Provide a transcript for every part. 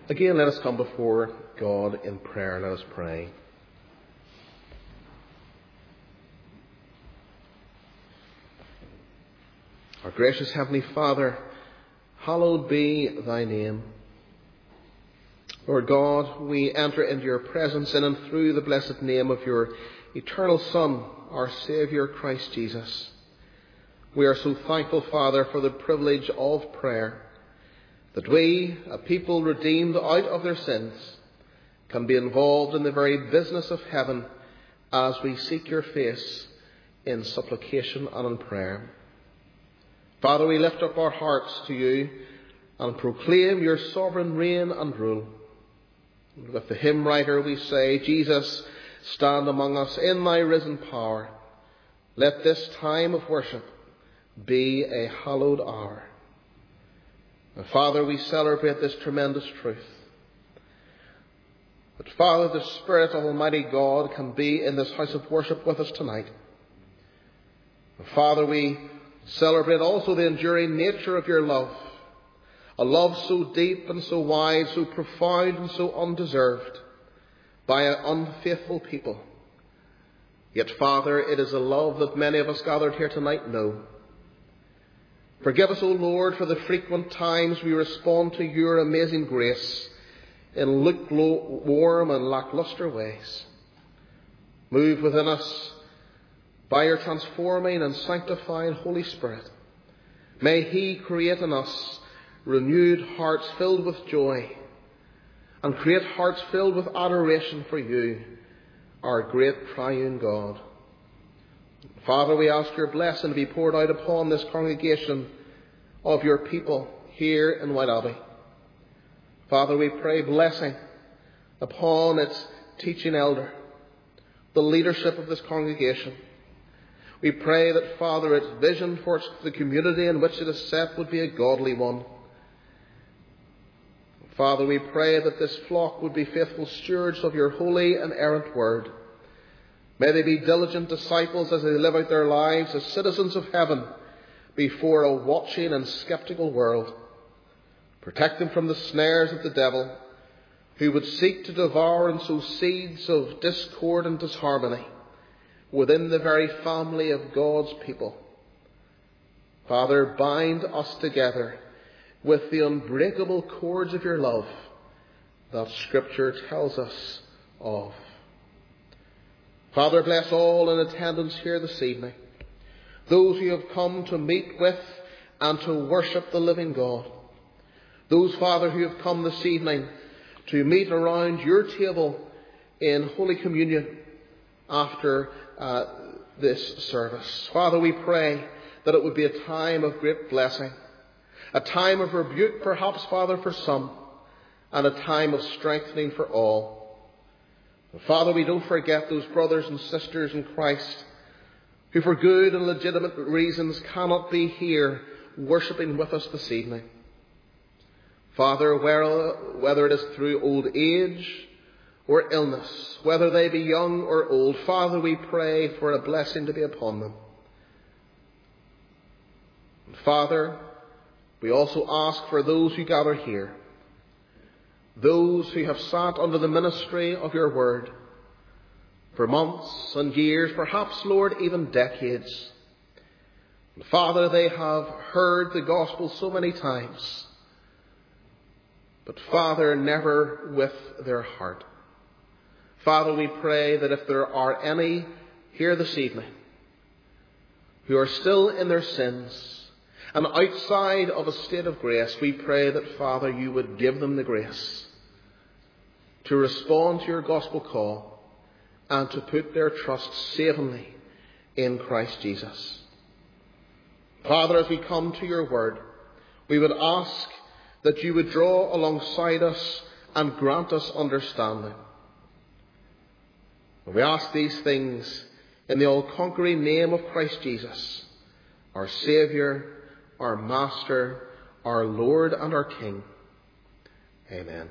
Again, let us come before God in prayer. Let us pray. Our gracious Heavenly Father, hallowed be thy name. Lord God, we enter into your presence in and through the blessed name of your eternal Son, our Saviour, Christ Jesus. We are so thankful, Father, for the privilege of prayer, that we, a people redeemed out of their sins, can be involved in the very business of heaven as we seek your face in supplication and in prayer. Father, we lift up our hearts to you and proclaim your sovereign reign and rule. With the hymn writer we say, Jesus, stand among us in thy risen power. Let this time of worship be a hallowed hour. And Father, we celebrate this tremendous truth. That, Father, the Spirit of Almighty God can be in this house of worship with us tonight. And Father, we celebrate also the enduring nature of your love. A love so deep and so wide, so profound and so undeserved by an unfaithful people. Yet, Father, it is a love that many of us gathered here tonight know. Forgive us, O Lord, for the frequent times we respond to your amazing grace in lukewarm and lacklustre ways. Move within us by your transforming and sanctifying Holy Spirit. May he create in us renewed hearts filled with joy, and create hearts filled with adoration for you, our great triune God. Father, we ask your blessing to be poured out upon this congregation of your people here in White Abbey. Father, we pray blessing upon its teaching elder, the leadership of this congregation. We pray that, Father, its vision for the community in which it is set would be a godly one. Father, we pray that this flock would be faithful stewards of your holy and errant word. May they be diligent disciples as they live out their lives as citizens of heaven before a watching and sceptical world. Protect them from the snares of the devil, who would seek to devour and sow seeds of discord and disharmony within the very family of God's people. Father, bind us together with the unbreakable cords of your love that Scripture tells us of. Father, bless all in attendance here this evening, those who have come to meet with and to worship the living God. Those, Father, who have come this evening to meet around your table in Holy Communion after this service. Father, we pray that it would be a time of great blessing, a time of rebuke perhaps, Father, for some, and a time of strengthening for all. And Father, we don't forget those brothers and sisters in Christ who for good and legitimate reasons cannot be here worshipping with us this evening. Father, whether it is through old age or illness, whether they be young or old, Father, we pray for a blessing to be upon them. And Father, we also ask for those who gather here, those who have sat under the ministry of your word for months and years, perhaps, Lord, even decades. And Father, they have heard the gospel so many times, but Father, never with their heart. Father, we pray that if there are any here this evening who are still in their sins and outside of a state of grace, we pray that, Father, you would give them the grace to respond to your gospel call and to put their trust savingly in Christ Jesus. Father, as we come to your word, we would ask that you would draw alongside us and grant us understanding. We ask these things in the all-conquering name of Christ Jesus, our Saviour, our Master, our Lord and our King. Amen.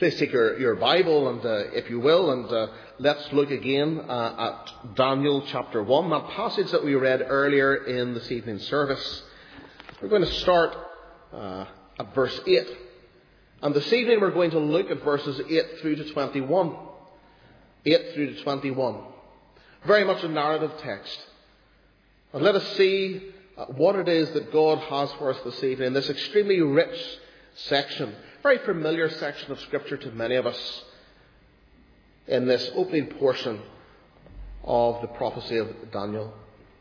Please take your Bible, and if you will, and let's look again at Daniel chapter 1, that passage that we read earlier in this evening's service. We're going to start at verse 8. And this evening we're going to look at verses 8 through to 21. 8 through to 21. Very much a narrative text. And let us see what it is that God has for us this evening in this extremely rich section. Very familiar section of Scripture to many of us in this opening portion of the prophecy of Daniel.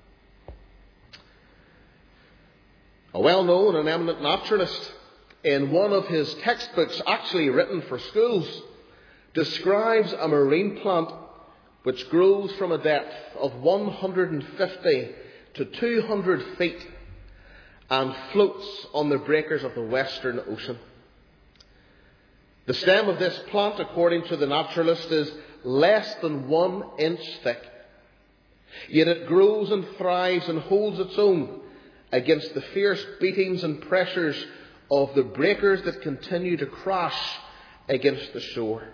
A well-known and eminent naturalist, in one of his textbooks actually written for schools, describes a marine plant which grows from a depth of 150 to 200 feet and floats on the breakers of the Western Ocean. The stem of this plant, according to the naturalist, is less than 1 inch thick. Yet it grows and thrives and holds its own against the fierce beatings and pressures of the breakers that continue to crash against the shore.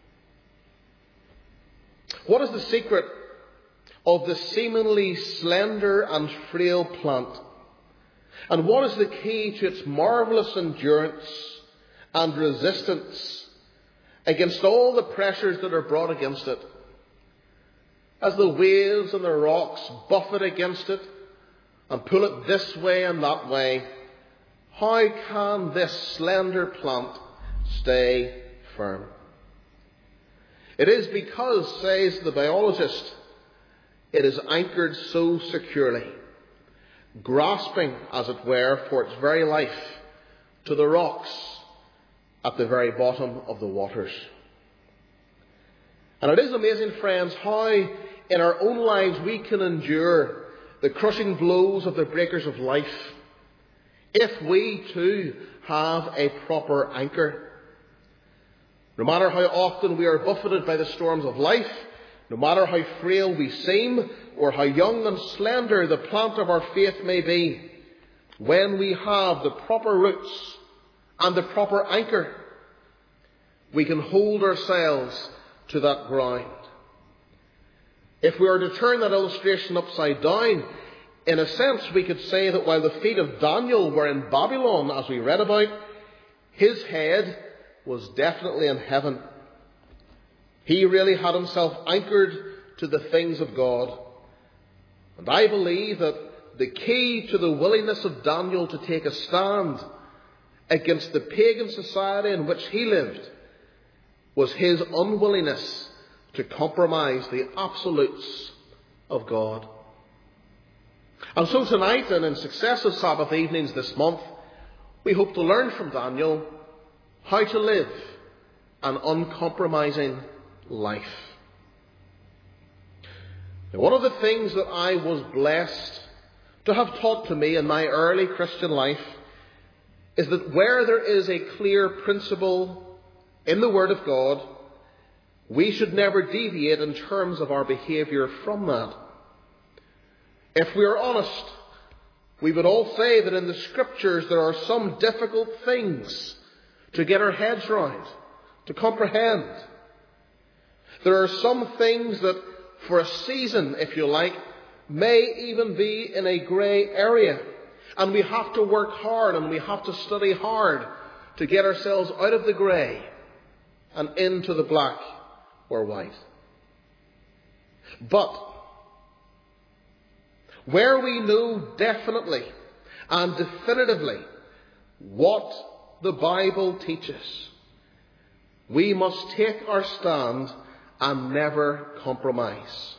What is the secret of the seemingly slender and frail plant? And what is the key to its marvellous endurance and resistance against all the pressures that are brought against it? As the waves and the rocks buffet against it and pull it this way and that way, how can this slender plant stay firm? It is because, says the biologist, it is anchored so securely, grasping, as it were, for its very life to the rocks at the very bottom of the waters. And it is amazing, friends, how in our own lives we can endure the crushing blows of the breakers of life if we too have a proper anchor. No matter how often we are buffeted by the storms of life, no matter how frail we seem, or how young and slender the plant of our faith may be, when we have the proper roots and the proper anchor, we can hold ourselves to that ground. If we are to turn that illustration upside down, in a sense we could say that while the feet of Daniel were in Babylon, as we read about, his head was definitely in heaven. He really had himself anchored to the things of God. And I believe that the key to the willingness of Daniel to take a stand against the pagan society in which he lived was his unwillingness to compromise the absolutes of God. And so tonight, and in successive Sabbath evenings this month, we hope to learn from Daniel how to live an uncompromising life. Now, one of the things that I was blessed to have taught to me in my early Christian life is that where there is a clear principle in the Word of God, we should never deviate in terms of our behaviour from that. If we are honest, we would all say that in the Scriptures there are some difficult things to get our heads round, to comprehend. There are some things that, for a season, if you like, may even be in a grey area. And we have to work hard and we have to study hard to get ourselves out of the grey and into the black or white. But where we know definitely and definitively what the Bible teaches, we must take our stand and never compromise.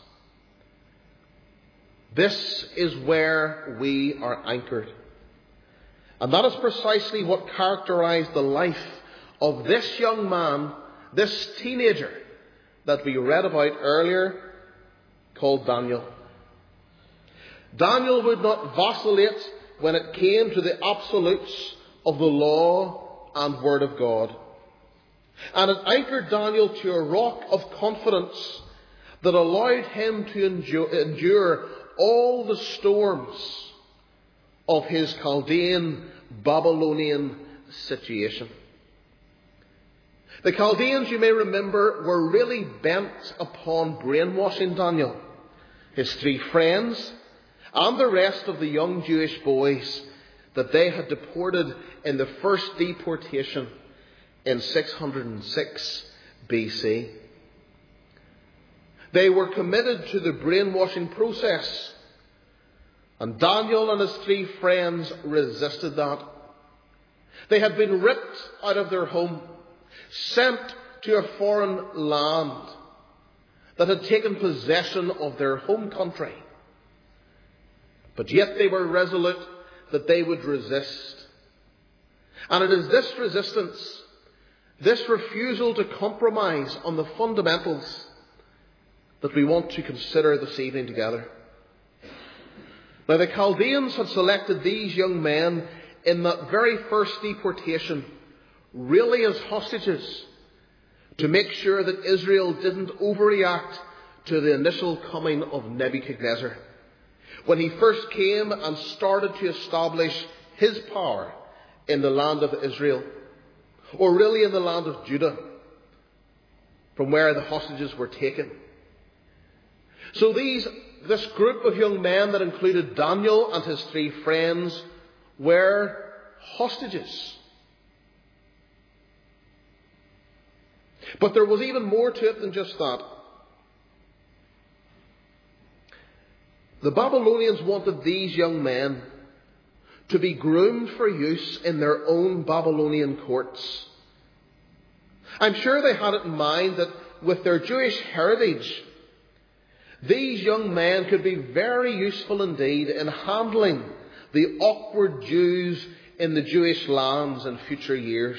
This is where we are anchored. And that is precisely what characterized the life of this young man, this teenager that we read about earlier, called Daniel. Daniel would not vacillate when it came to the absolutes of the law and Word of God. And it anchored Daniel to a rock of confidence that allowed him to endure all the storms of his Chaldean, Babylonian situation. The Chaldeans, you may remember, were really bent upon brainwashing Daniel, his 3 friends, and the rest of the young Jewish boys that they had deported in the first deportation in 606 BC. They were committed to the brainwashing process, and Daniel and his 3 friends resisted that. They had been ripped out of their home, sent to a foreign land that had taken possession of their home country. But yet they were resolute that they would resist. And it is this resistance, this refusal to compromise on the fundamentals, that we want to consider this evening together. Now, the Chaldeans had selected these young men in that very first deportation really as hostages, to make sure that Israel didn't overreact to the initial coming of Nebuchadnezzar, when he first came and started to establish his power in the land of Israel, or really in the land of Judah, from where the hostages were taken. So this group of young men that included Daniel and his 3 friends were hostages. But there was even more to it than just that. The Babylonians wanted these young men to be groomed for use in their own Babylonian courts. I'm sure they had it in mind that with their Jewish heritage, these young men could be very useful indeed in handling the awkward Jews in the Jewish lands in future years.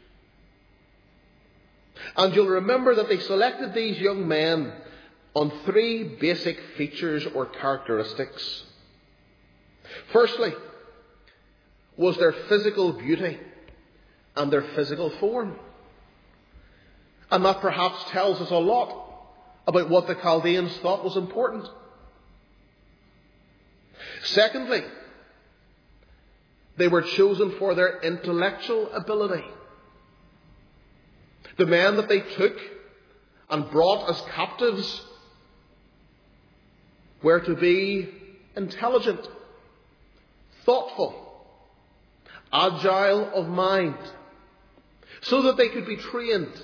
And you'll remember that they selected these young men on 3 basic features or characteristics. Firstly, was their physical beauty and their physical form. And that perhaps tells us a lot about what the Chaldeans thought was important. Secondly, they were chosen for their intellectual ability. The men that they took and brought as captives were to be intelligent, thoughtful, agile of mind, so that they could be trained.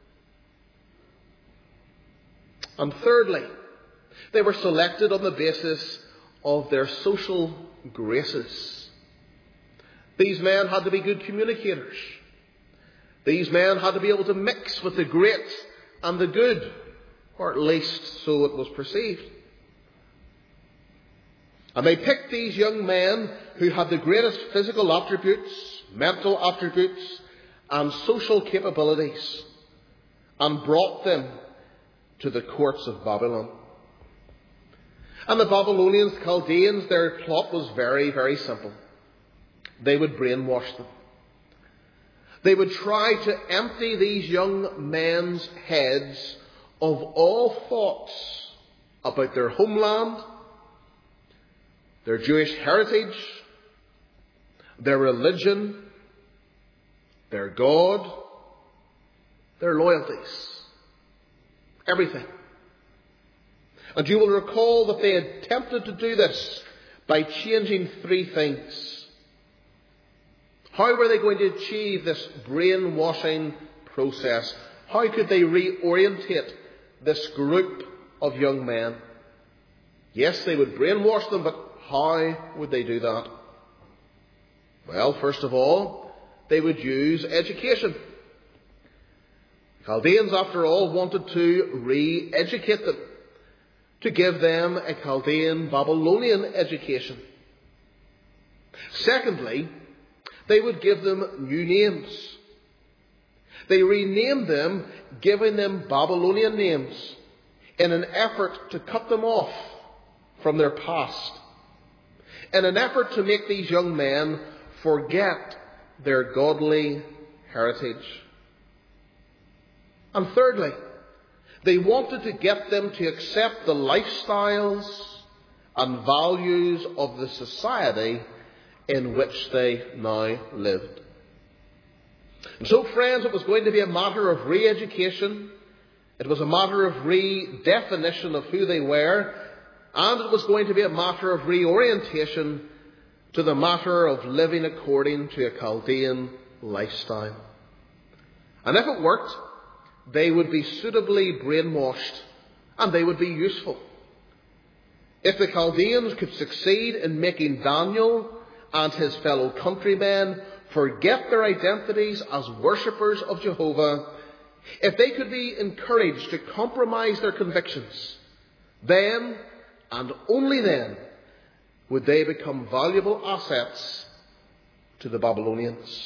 And thirdly, they were selected on the basis of their social graces. These men had to be good communicators. These men had to be able to mix with the great and the good, or at least so it was perceived. And they picked these young men who had the greatest physical attributes, mental attributes, and social capabilities, and brought them to the courts of Babylon. And the Babylonians, Chaldeans, their plot was very, very simple. They would brainwash them. They would try to empty these young men's heads of all thoughts about their homeland, their Jewish heritage, their religion, their God, their loyalties, everything. And you will recall that they attempted to do this by changing 3 things. How were they going to achieve this brainwashing process? How could they reorientate this group of young men? Yes, they would brainwash them, but how would they do that? Well, first of all, they would use education. Chaldeans, after all, wanted to re-educate them, to give them a Chaldean Babylonian education. Secondly, they would give them new names. They renamed them, giving them Babylonian names in an effort to cut them off from their past, in an effort to make these young men forget their godly heritage. And thirdly, they wanted to get them to accept the lifestyles and values of the society in which they now lived. And so, friends, it was going to be a matter of re-education. It was a matter of redefinition of who they were. And it was going to be a matter of reorientation to the matter of living according to a Chaldean lifestyle. And if it worked, they would be suitably brainwashed and they would be useful. If the Chaldeans could succeed in making Daniel and his fellow countrymen forget their identities as worshippers of Jehovah, if they could be encouraged to compromise their convictions, then and only then would they become valuable assets to the Babylonians.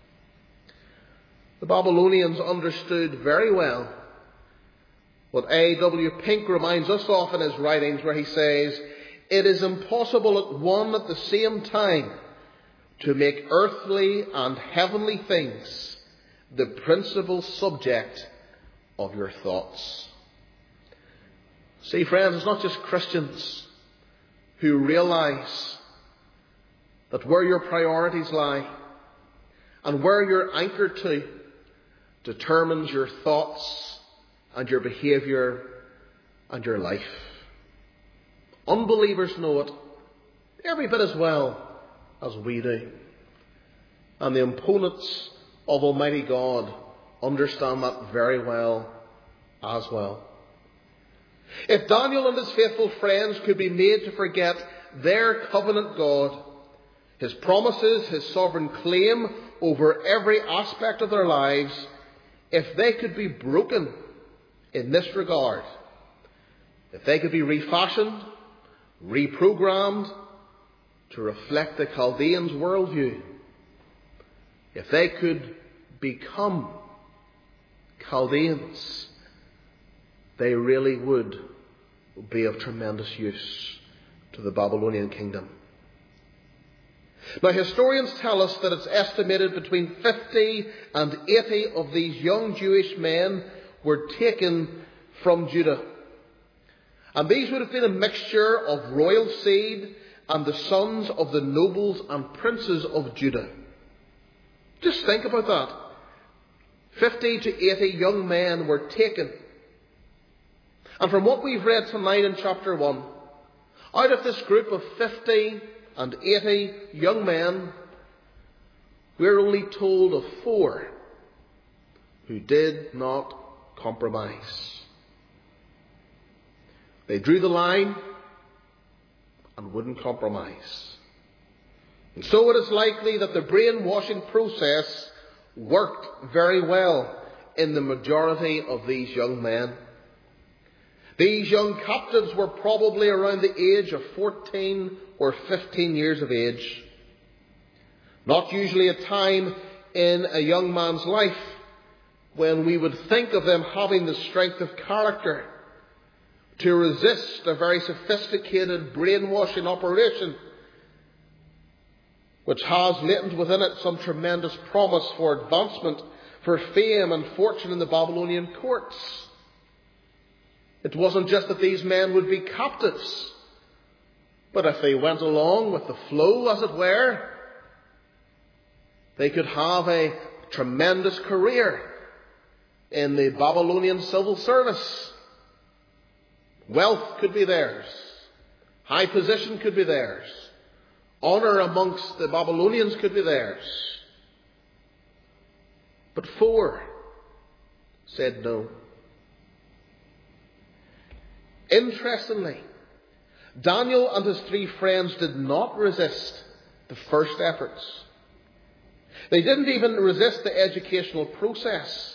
The Babylonians understood very well what A.W. Pink reminds us of in his writings, where he says, "It is impossible at the same time to make earthly and heavenly things the principal subject of your thoughts." See, friends, it's not just Christians who realize that where your priorities lie and where you're anchored to determines your thoughts and your behaviour and your life. Unbelievers know it every bit as well as we do. And the opponents of Almighty God understand that very well as well. If Daniel and his faithful friends could be made to forget their covenant God, his promises, his sovereign claim over every aspect of their lives, if they could be broken in this regard, if they could be refashioned, reprogrammed to reflect the Chaldeans' worldview, if they could become Chaldeans, they really would be of tremendous use to the Babylonian kingdom. Now, historians tell us that it's estimated between 50 and 80 of these young Jewish men were taken from Judah. And these would have been a mixture of royal seed and the sons of the nobles and princes of Judah. Just think about that. 50 to 80 young men were taken. And from what we've read tonight in chapter 1, out of this group of 50 and 80 young men, we're only told of 4 who did not compromise. They drew the line and wouldn't compromise. And so it is likely that the brainwashing process worked very well in the majority of these young men. These young captives were probably around the age of 14 or 15 years of age. Not usually a time in a young man's life when we would think of them having the strength of character to resist a very sophisticated brainwashing operation which has latent within it some tremendous promise for advancement, for fame and fortune in the Babylonian courts. It wasn't just that these men would be captives, but if they went along with the flow, as it were, they could have a tremendous career in the Babylonian civil service. Wealth could be theirs. High position could be theirs. Honour amongst the Babylonians could be theirs. But 4 said no. Interestingly, Daniel and his 3 friends did not resist the first efforts. They didn't even resist the educational process.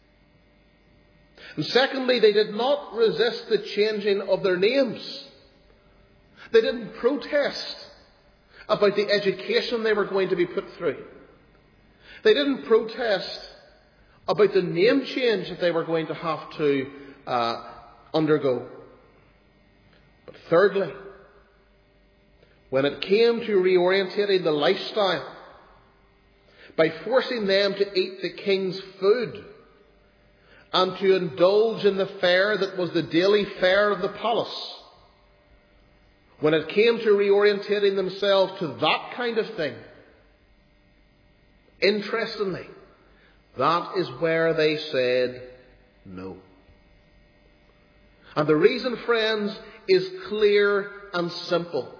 And secondly, they did not resist the changing of their names. They didn't protest about the education they were going to be put through. They didn't protest about the name change that they were going to have to undergo. But thirdly, when it came to reorientating the lifestyle, by forcing them to eat the king's food and to indulge in the fare that was the daily fare of the palace, when it came to reorientating themselves to that kind of thing, interestingly, That is where they said no. And the reason, friends, is clear and simple.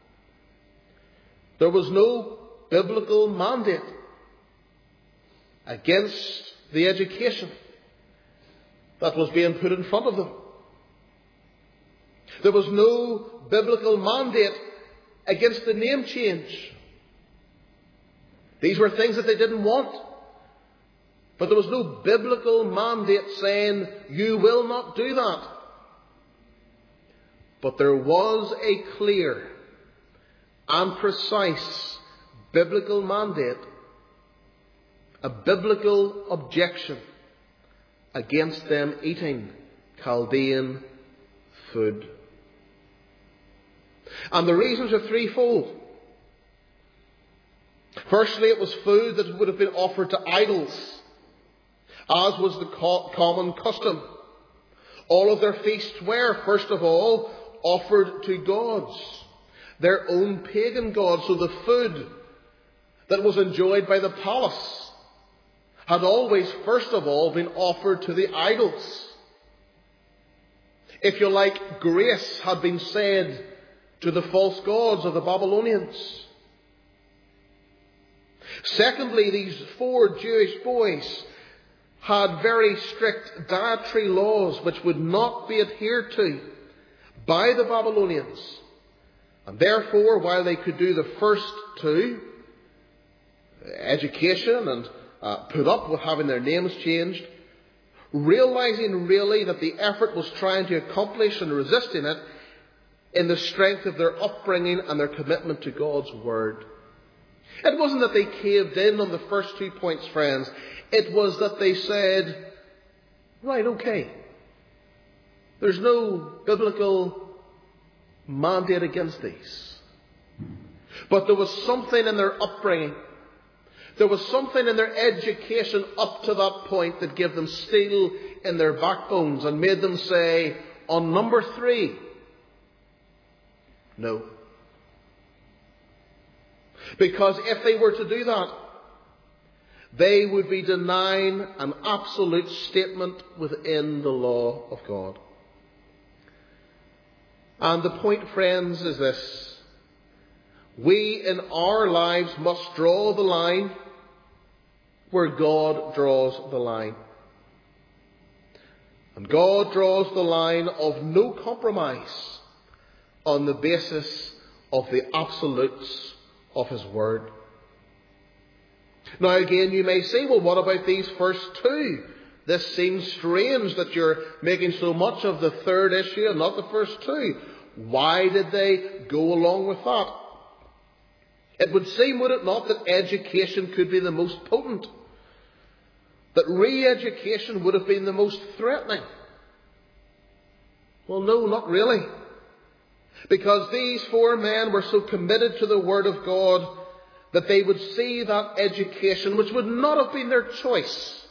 There was no biblical mandate against the education that was being put in front of them. There was no biblical mandate against the name change. These were things that they didn't want. But there was no biblical mandate saying, you will not do that. But there was a clear and precise biblical mandate, a biblical objection against them eating Chaldean food. And the reasons are threefold. Firstly, it was food that would have been offered to idols, as was the common custom. All of their feasts were, first of all, offered to gods, their own pagan gods. So the food that was enjoyed by the palace had always, first of all, been offered to the idols. If you like, grace had been said to the false gods of the Babylonians. Secondly, these 4 Jewish boys had very strict dietary laws which would not be adhered to by the Babylonians. And therefore, while they could do the first 2, education and put up with having their names changed, realizing really that the effort was trying to accomplish and resisting it in the strength of their upbringing and their commitment to God's Word. It wasn't that they caved in on the first 2 points, friends. It was that they said, right, okay, there's no biblical mandate against these. But there was something in their upbringing, there was something in their education up to that point that gave them steel in their backbones and made them say, on number 3, no. Because if they were to do that, they would be denying an absolute statement within the law of God. And the point, friends, is this. We in our lives must draw the line where God draws the line. And God draws the line of no compromise on the basis of the absolutes of His Word. Now again, you may say, well, what about these first 2? This seems strange that you're making so much of the third issue and not the first 2. Why did they go along with that? It would seem, would it not, that education could be the most potent, that re-education would have been the most threatening. Well, no, not really. Because these 4 men were so committed to the Word of God that they would see that education, which would not have been their choice,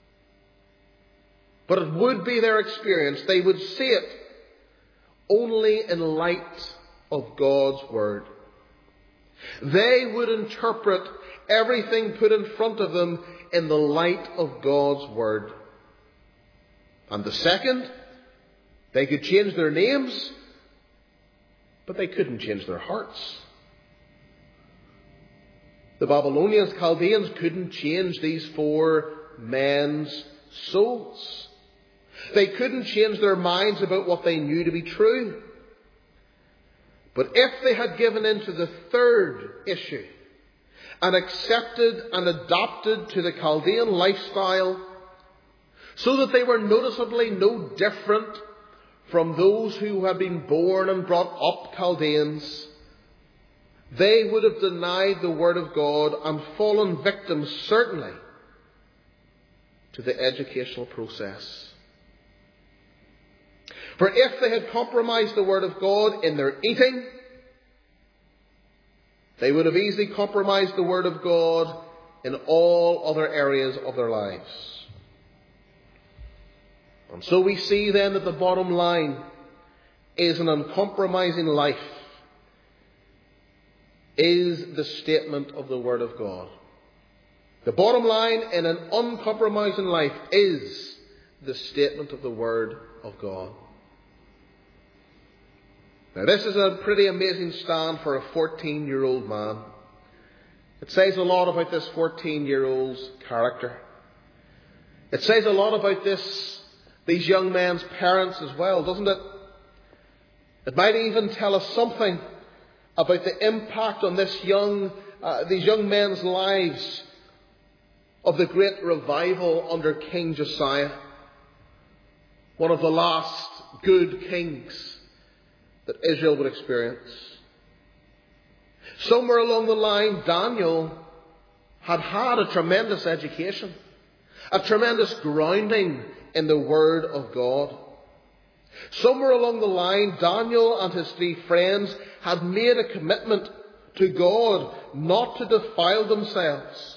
but it would be their experience. They would see it only in light of God's Word. They would interpret everything put in front of them in the light of God's Word. And the second, they could change their names, but they couldn't change their hearts. The Babylonians, Chaldeans, couldn't change these 4 men's souls. They couldn't change their minds about what they knew to be true. But if they had given in to the third issue and accepted and adopted to the Chaldean lifestyle, so that they were noticeably no different from those who had been born and brought up Chaldeans, they would have denied the Word of God and fallen victims, certainly, to the educational process. For if they had compromised the Word of God in their eating, they would have easily compromised the Word of God in all other areas of their lives. And so we see then that the bottom line is an uncompromising life is the statement of the Word of God. The bottom line in an uncompromising life is the statement of the Word of God. Now, this is a pretty amazing stand for a 14-year-old man. It says a lot about this 14-year-old's character. It says a lot about these young men's parents as well, doesn't it? It might even tell us something about the impact on these young men's lives of the great revival under King Josiah, one of the last good kings that Israel would experience. Somewhere along the line, Daniel had a tremendous education, a tremendous grounding in the Word of God. Somewhere along the line, Daniel and his three friends had made a commitment to God not to defile themselves.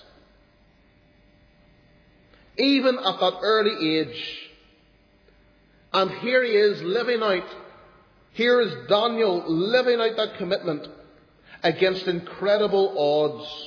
Even at that early age. And here he is here is Daniel living out that commitment against incredible odds.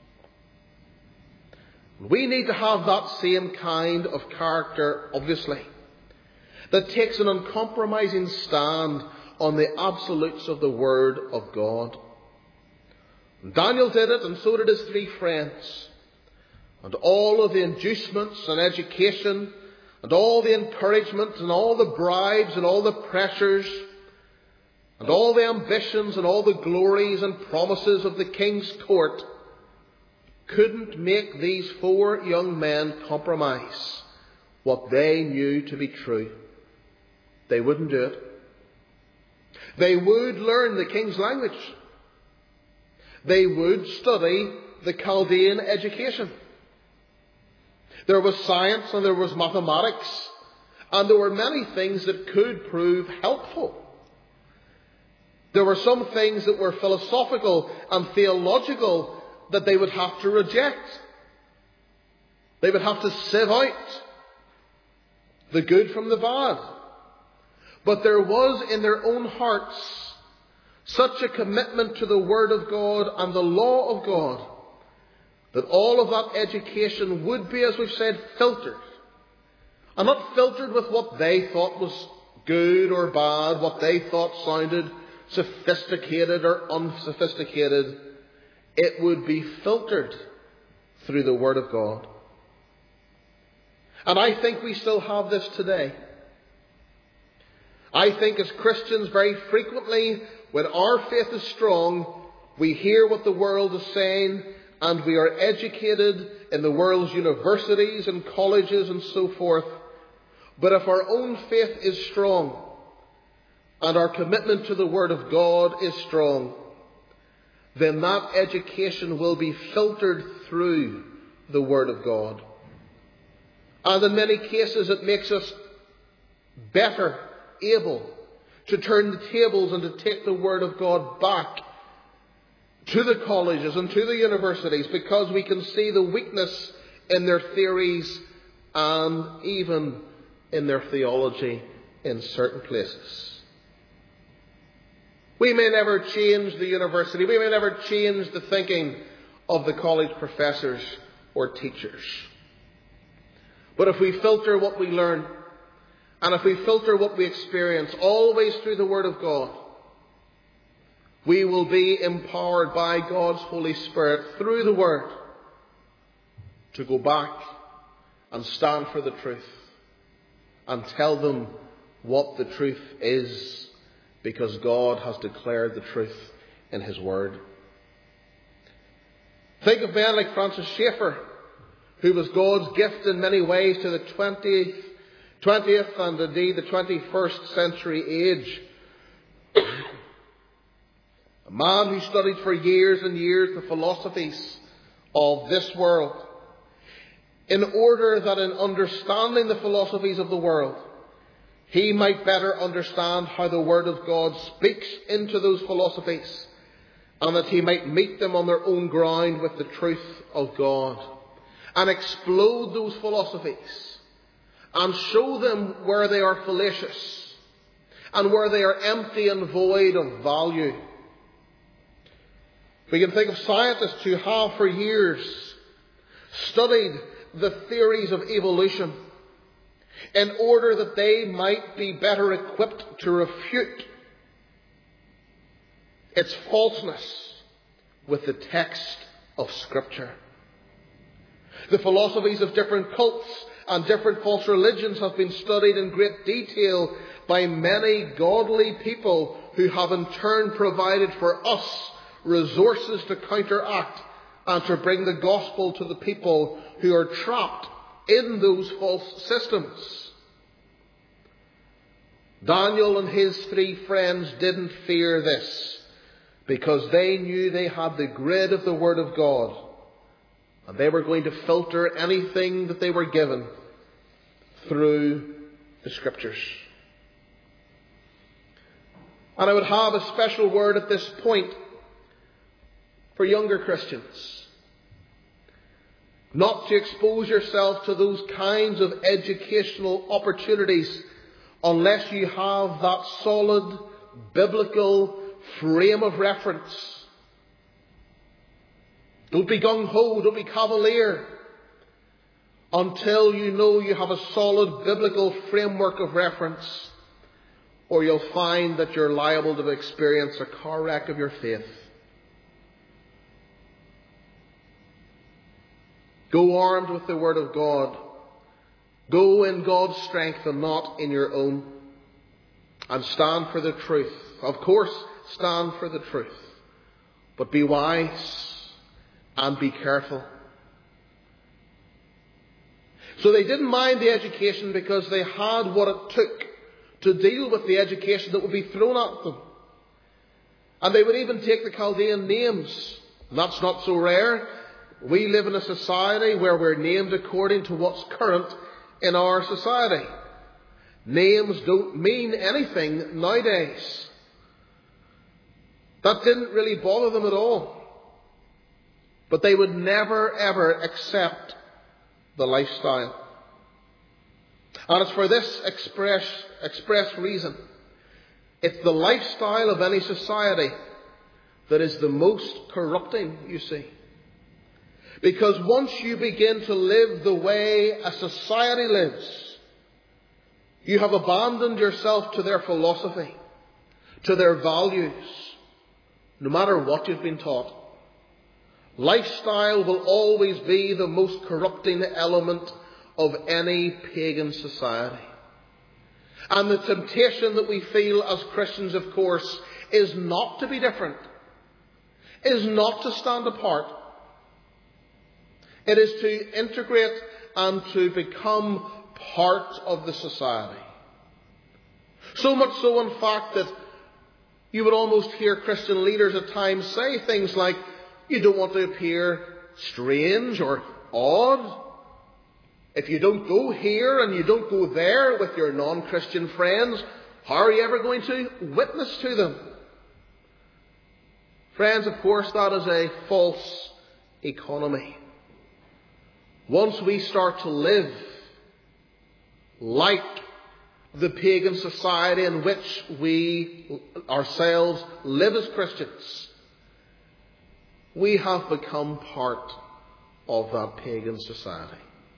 We need to have that same kind of character, obviously, that takes an uncompromising stand on the absolutes of the Word of God. Daniel did it, and so did his three friends. And all of the inducements and education, and all the encouragement, and all the bribes, and all the pressures, and all the ambitions, and all the glories and promises of the king's court couldn't make these four young men compromise what they knew to be true. They wouldn't do it. They would learn the king's language. They would study the Chaldean education. There was science and there was mathematics, and there were many things that could prove helpful. There were some things that were philosophical and theological that they would have to reject. They would have to sieve out the good from the bad. But there was in their own hearts such a commitment to the Word of God and the law of God that all of that education would be, as we've said, filtered. And not filtered with what they thought was good or bad, what they thought sounded sophisticated or unsophisticated. It would be filtered through the Word of God. And I think we still have this today. I think as Christians very frequently, when our faith is strong, we hear what the world is saying, and we are educated in the world's universities and colleges and so forth. But if our own faith is strong, and our commitment to the Word of God is strong, then that education will be filtered through the Word of God. And in many cases it makes us better able to turn the tables and to take the Word of God back to the colleges and to the universities, because we can see the weakness in their theories and even in their theology in certain places. We may never change the university. We may never change the thinking of the college professors or teachers. But if we filter what we learn, and if we filter what we experience always through the Word of God, we will be empowered by God's Holy Spirit through the Word to go back and stand for the truth and tell them what the truth is, because God has declared the truth in His Word. Think of men like Francis Schaeffer, who was God's gift in many ways to the 20th and indeed the 21st century age. A man who studied for years and years the philosophies of this world, in order that in understanding the philosophies of the world, he might better understand how the Word of God speaks into those philosophies, and that he might meet them on their own ground with the truth of God, and explode those philosophies, and show them where they are fallacious, and where they are empty and void of value. We can think of scientists who have for years studied the theories of evolution in order that they might be better equipped to refute its falseness with the text of Scripture. The philosophies of different cults and different false religions have been studied in great detail by many godly people who have in turn provided for us resources to counteract and to bring the gospel to the people who are trapped in those false systems. Daniel and his 3 friends didn't fear this because they knew they had the grid of the Word of God, and they were going to filter anything that they were given through the Scriptures. And I would have a special word at this point for younger Christians. Not to expose yourself to those kinds of educational opportunities unless you have that solid biblical frame of reference. Don't be gung-ho, don't be cavalier until you know you have a solid biblical framework of reference, or you'll find that you're liable to experience a car wreck of your faith. Go armed with the Word of God. Go in God's strength and not in your own. And stand for the truth. Of course, stand for the truth. But be wise and be careful. So they didn't mind the education because they had what it took to deal with the education that would be thrown at them. And they would even take the Chaldean names. And that's not so rare. We live in a society where we're named according to what's current in our society. Names don't mean anything nowadays. That didn't really bother them at all. But they would never ever accept the lifestyle. And it's for this express reason. It's the lifestyle of any society that is the most corrupting, you see. Because once you begin to live the way a society lives, you have abandoned yourself to their philosophy, to their values, no matter what you've been taught. Lifestyle will always be the most corrupting element of any pagan society. And the temptation that we feel as Christians, of course, is not to be different, is not to stand apart. It is to integrate and to become part of the society. So much so, in fact, that you would almost hear Christian leaders at times say things like, you don't want to appear strange or odd. If you don't go here and you don't go there with your non-Christian friends, how are you ever going to witness to them? Friends, of course, that is a false economy. Once we start to live like the pagan society in which we ourselves live as Christians, we have become part of that pagan society.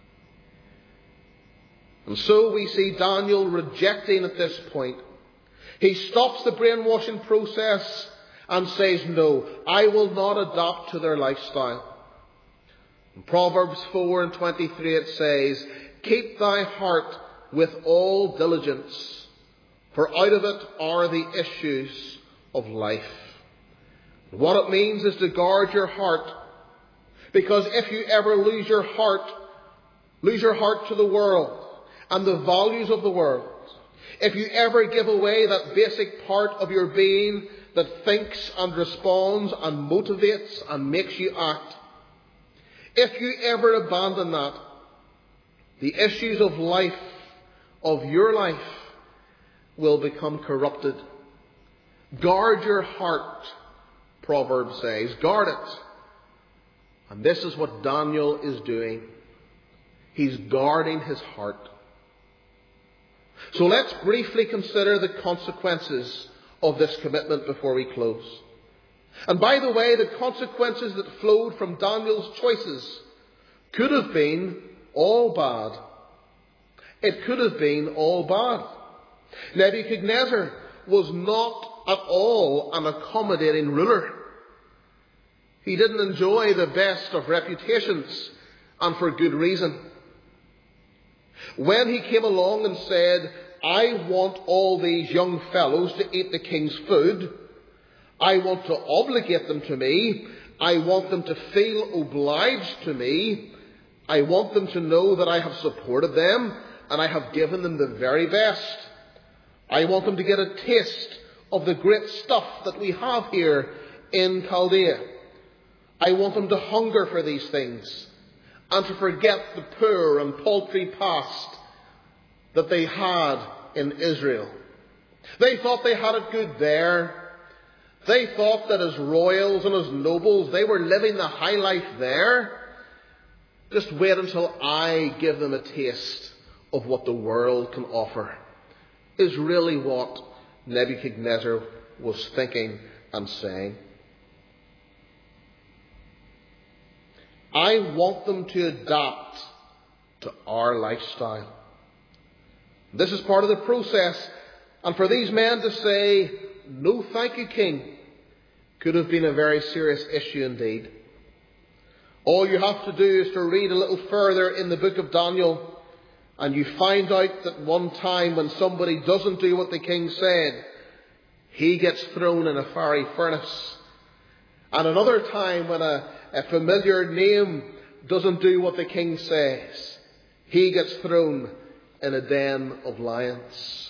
And so we see Daniel rejecting at this point. He stops the brainwashing process and says, no, I will not adapt to their lifestyle. In Proverbs 4:23 it says, keep thy heart with all diligence, for out of it are the issues of life. What it means is to guard your heart, because if you ever lose your heart to the world and the values of the world, if you ever give away that basic part of your being that thinks and responds and motivates and makes you act, if you ever abandon that, the issues of life, of your life, will become corrupted. Guard your heart, Proverbs says. Guard it. And this is what Daniel is doing. He's guarding his heart. So let's briefly consider the consequences of this commitment before we close. And by the way, the consequences that flowed from Daniel's choices could have been all bad. It could have been all bad. Nebuchadnezzar was not at all an accommodating ruler. He didn't enjoy the best of reputations, and for good reason. When he came along and said, I want all these young fellows to eat the king's food, I want to obligate them to me, I want them to feel obliged to me, I want them to know that I have supported them and I have given them the very best. I want them to get a taste of the great stuff that we have here in Chaldea. I want them to hunger for these things and to forget the poor and paltry past that they had in Israel. They thought they had it good there. They thought that as royals and as nobles they were living the high life there. Just wait until I give them a taste of what the world can offer, is really what Nebuchadnezzar was thinking and saying. I want them to adapt to our lifestyle. This is part of the process. And for these men to say, no thank you, King, could have been a very serious issue indeed. All you have to do is to read a little further in the book of Daniel, and you find out that one time when somebody doesn't do what the king said, he gets thrown in a fiery furnace. And another time when a familiar name doesn't do what the king says, he gets thrown in a den of lions.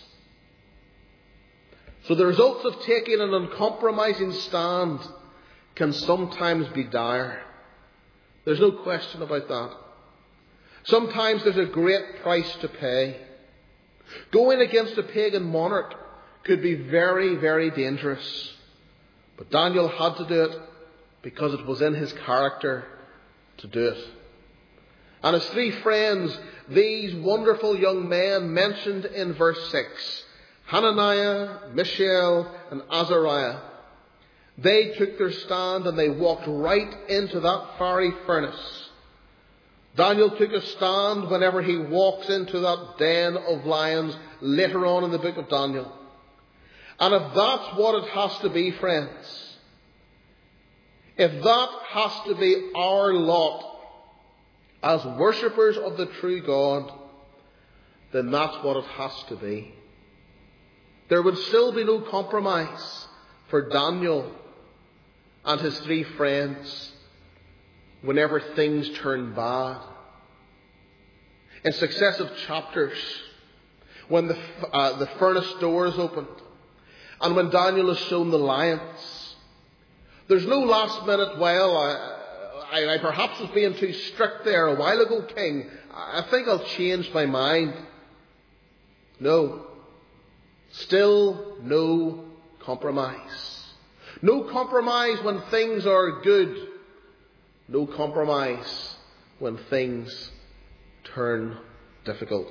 So the results of taking an uncompromising stand can sometimes be dire. There's no question about that. Sometimes there's a great price to pay. Going against a pagan monarch could be very, very dangerous. But Daniel had to do it because it was in his character to do it. And his three friends, these wonderful young men mentioned in verse 6, Hananiah, Mishael, and Azariah, they took their stand and they walked right into that fiery furnace. Daniel took a stand whenever he walks into that den of lions later on in the book of Daniel. And if that's what it has to be, friends, if that has to be our lot as worshippers of the true God, then that's what it has to be. There would still be no compromise for Daniel and his three friends whenever things turn bad. In successive chapters, when the furnace door is opened, and when Daniel is shown the lions, there's no last minute, well, I perhaps was being too strict there a while ago, King. I think I'll change my mind. No. Still no compromise. No compromise when things are good. No compromise when things turn difficult.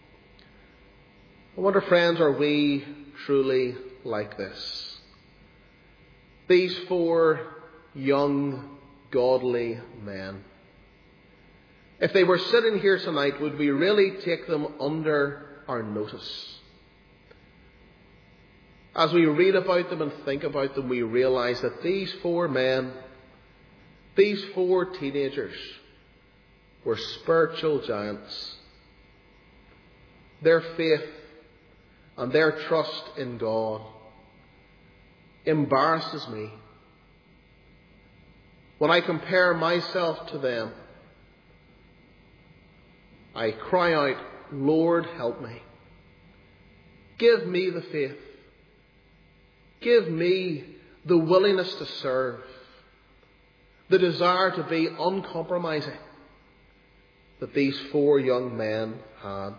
I wonder, friends, are we truly like this? These four young, godly men. If they were sitting here tonight, would we really take them under our notice? As we read about them and think about them, we realize that these four men, these four teenagers, were spiritual giants. Their faith and their trust in God embarrasses me. When I compare myself to them, I cry out, Lord, help me. Give me the faith. Give me the willingness to serve, the desire to be uncompromising that these four young men had.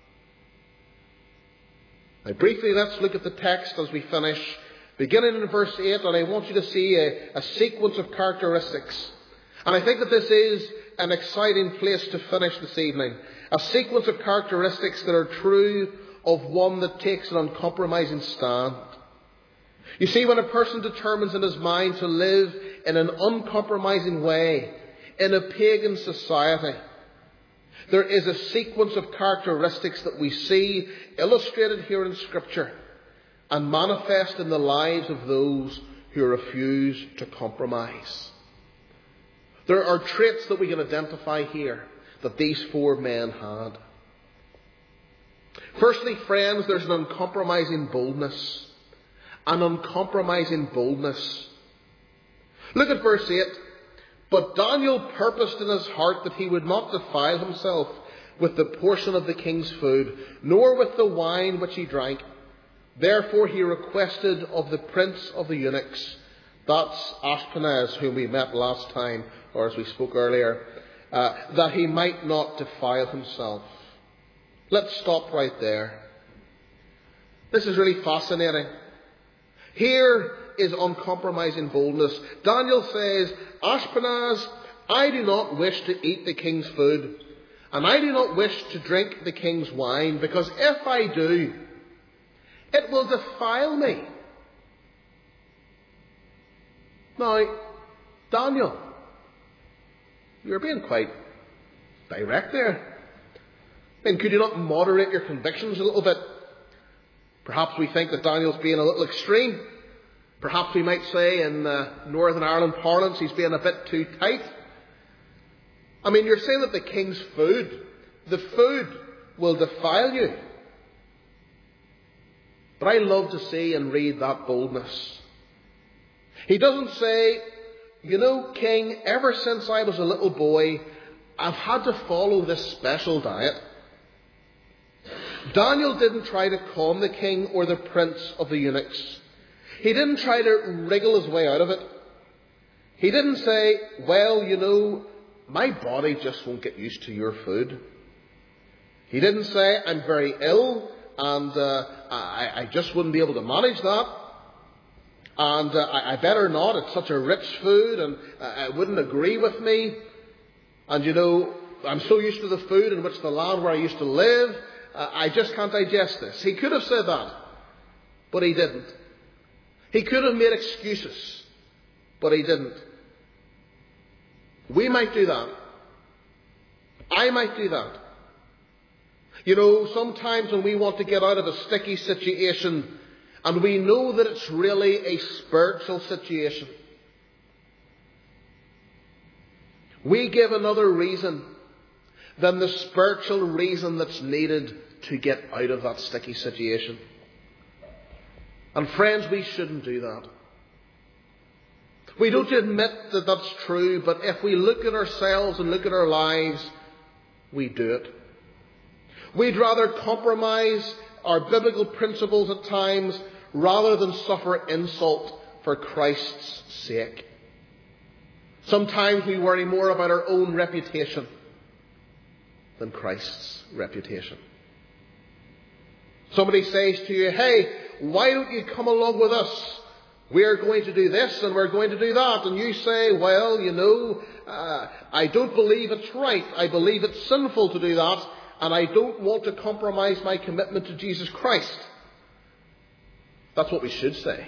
Now briefly, let's look at the text as we finish, beginning in verse 8, and I want you to see a sequence of characteristics. And I think that this is an exciting place to finish this evening. A sequence of characteristics that are true of one that takes an uncompromising stand. You see, when a person determines in his mind to live in an uncompromising way, In a pagan society, there is a sequence of characteristics that we see illustrated here in Scripture and manifest in the lives of those who refuse to compromise. There are traits that we can identify here that these four men had. Firstly, friends, there's an uncompromising boldness. An uncompromising boldness. Look at verse 8. But Daniel purposed in his heart that he would not defile himself with the portion of the king's food, nor with the wine which he drank. Therefore he requested of the prince of the eunuchs, that's Ashpenaz, whom we met last time, or as we spoke earlier, that he might not defile himself. Let's stop right there. This is really fascinating. Here is uncompromising boldness. Daniel says, Ashpenaz, I do not wish to eat the king's food, and I do not wish to drink the king's wine, because if I do, it will defile me. Now, Daniel, you're being quite direct there. I mean, could you not moderate your convictions a little bit? Perhaps we think that Daniel's being a little extreme. Perhaps we might say in Northern Ireland parlance he's being a bit too tight. I mean, you're saying that the king's food, the food will defile you. But I love to see and read that boldness. He doesn't say, you know, King, ever since I was a little boy, I've had to follow this special diet. Daniel didn't try to calm the king or the prince of the eunuchs. He didn't try to wriggle his way out of it. He didn't say, well, you know, my body just won't get used to your food. He didn't say, I'm very ill and I just wouldn't be able to manage that. And I better not. It's such a rich food and it wouldn't agree with me. And, you know, I'm so used to the food in which the land where I used to live, I just can't digest this. He could have said that, but he didn't. He could have made excuses, but he didn't. We might do that. I might do that. You know, sometimes when we want to get out of a sticky situation and we know that it's really a spiritual situation, we give another reason than the spiritual reason that's needed to get out of that sticky situation. And friends, we shouldn't do that. We don't admit that that's true, but if we look at ourselves and look at our lives, we do it. We'd rather compromise our biblical principles at times rather than suffer insult for Christ's sake. Sometimes we worry more about our own reputation than Christ's reputation. Somebody says to you, hey, why don't you come along with us? We're going to do this and we're going to do that. And you say, well, you know, I don't believe it's right. I believe it's sinful to do that. And I don't want to compromise my commitment to Jesus Christ. That's what we should say.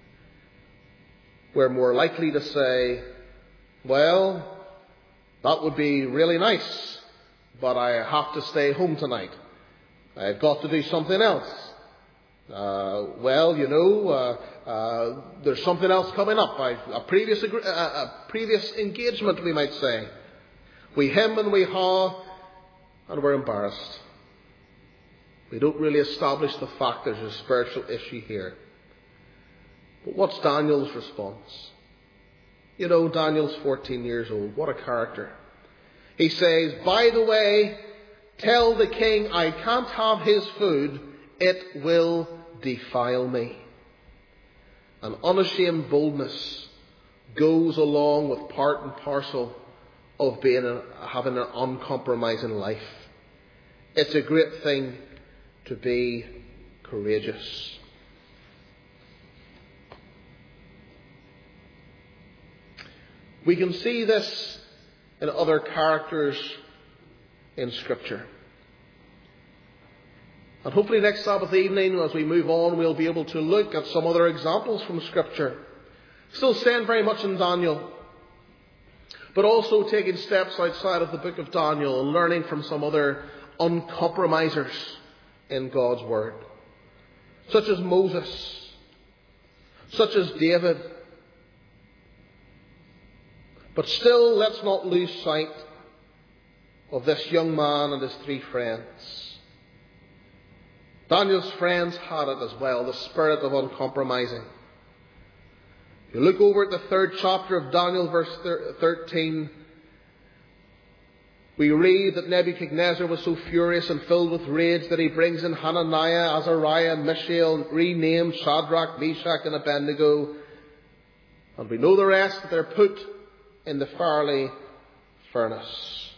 We're more likely to say, well, that would be really nice, but I have to stay home tonight. I've got to do something else. Well, you know, there's something else coming up. A previous engagement, we might say. We hem and we haw, and we're embarrassed. We don't really establish the fact there's a spiritual issue here. But what's Daniel's response? You know, Daniel's 14 years old. What a character. He says, by the way, tell the king I can't have his food. It will defile me. An unashamed boldness goes along with part and parcel of having an uncompromising life. It's a great thing to be courageous. We can see this in other characters in Scripture. And hopefully next Sabbath evening, as we move on, we'll be able to look at some other examples from Scripture. Still staying very much in Daniel. but also taking steps outside of the book of Daniel and learning from some other uncompromisers in God's Word, such as Moses, such as David. But still, let's not lose sight of this young man and his three friends. Daniel's friends had it as well, the spirit of uncompromising. If you look over at the 3rd chapter of Daniel, verse 13, we read that Nebuchadnezzar was so furious and filled with rage that he brings in Hananiah, Azariah, and Mishael, renamed Shadrach, Meshach, and Abednego. And we know the rest, that they're put in the fiery furnace.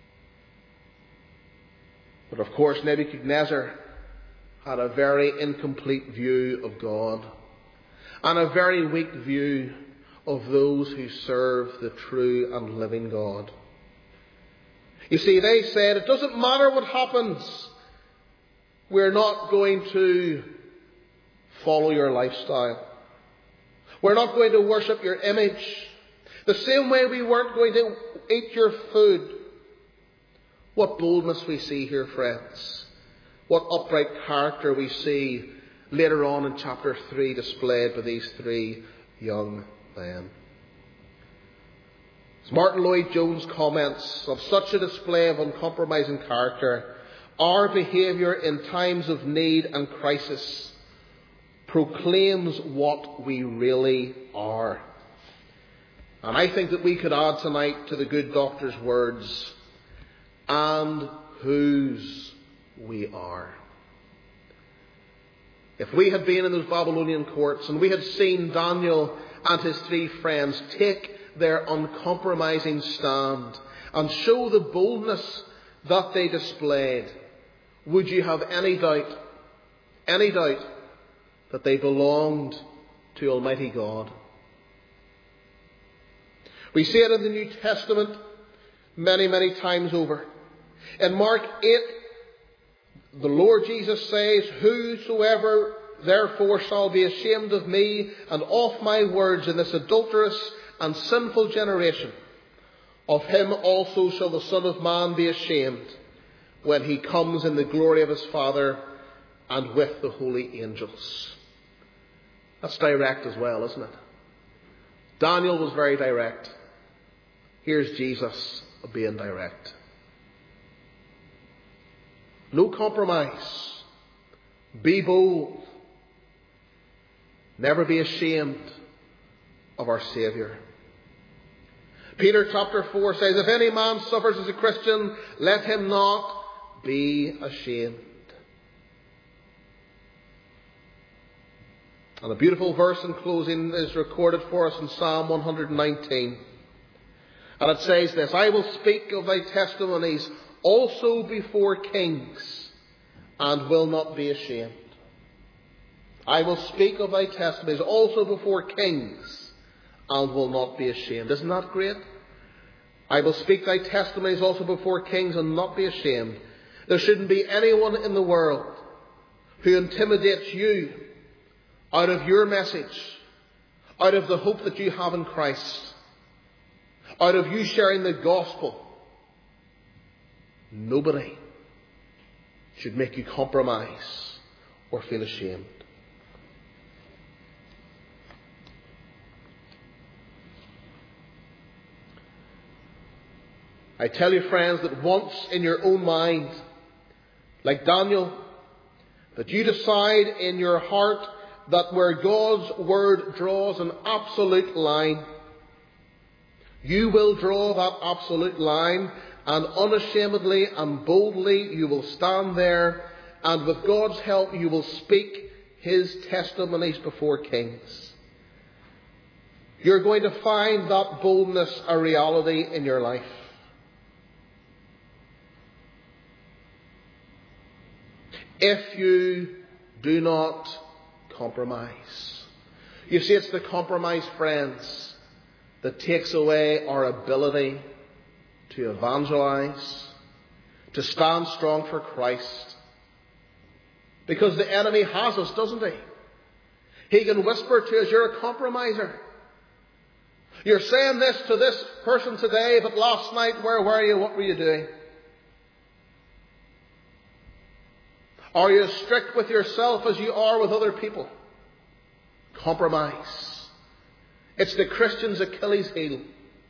But of course, Nebuchadnezzar had a very incomplete view of God and a very weak view of those who serve the true and living God. You see, they said, it doesn't matter what happens, we're not going to follow your lifestyle. We're not going to worship your image. The same way we weren't going to eat your food. What boldness we see here, friends. What upright character we see later on in chapter 3 displayed by these three young men. As Martin Lloyd-Jones comments, of such a display of uncompromising character, our behaviour in times of need and crisis proclaims what we really are. And I think that we could add tonight to the good doctor's words, and whose we are. If we had been in those Babylonian courts and we had seen Daniel and his three friends take their uncompromising stand and show the boldness that they displayed, would you have any doubt that they belonged to Almighty God? We see it in the New Testament many, many times over. In Mark 8, the Lord Jesus says, whosoever therefore shall be ashamed of me and of my words in this adulterous and sinful generation, of him also shall the Son of Man be ashamed when he comes in the glory of his Father and with the holy angels. That's direct as well, isn't it? Daniel was very direct. Here's Jesus being direct. No compromise. Be bold. Never be ashamed of our Saviour. Peter chapter 4 says, if any man suffers as a Christian, let him not be ashamed. And a beautiful verse in closing is recorded for us in Psalm 119. And it says this, I will speak of thy testimonies also before kings, and will not be ashamed. I will speak of thy testimonies also before kings, and will not be ashamed. Isn't that great? I will speak thy testimonies also before kings, and not be ashamed. There shouldn't be anyone in the world who intimidates you out of your message, out of the hope that you have in Christ, out of you sharing the gospel. Nobody should make you compromise or feel ashamed. I tell you, friends, that once in your own mind, like Daniel, that you decide in your heart that where God's word draws an absolute line, you will draw that absolute line, and unashamedly and boldly you will stand there, and with God's help you will speak his testimonies before kings. You're going to find that boldness a reality in your life. If you do not compromise. You see, it's the compromise, friends, that takes away our ability to evangelize, to stand strong for Christ. Because the enemy has us, doesn't he? He can whisper to us, you're a compromiser. You're saying this to this person today, but last night, where were you? What were you doing? Are you as strict with yourself as you are with other people? Compromise. It's the Christian's Achilles heel.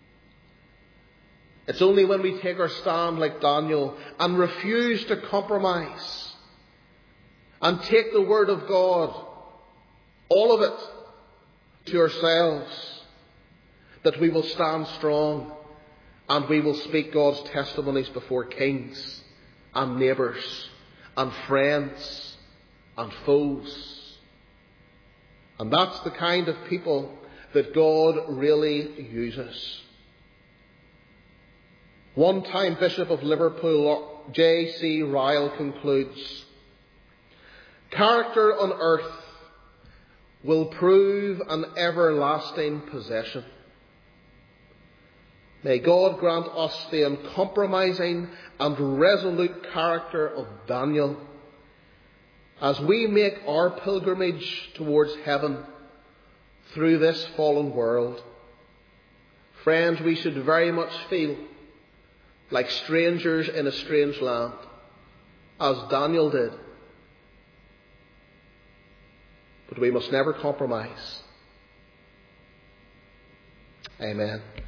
It's only when we take our stand like Daniel and refuse to compromise and take the Word of God, all of it, to ourselves, that we will stand strong and we will speak God's testimonies before kings and neighbours and friends and foes. And that's the kind of people that God really uses. One-time Bishop of Liverpool, J.C. Ryle, concludes, character on earth will prove an everlasting possession. May God grant us the uncompromising and resolute character of Daniel as we make our pilgrimage towards heaven through this fallen world. Friends, we should very much feel like strangers in a strange land, as Daniel did. But we must never compromise. Amen.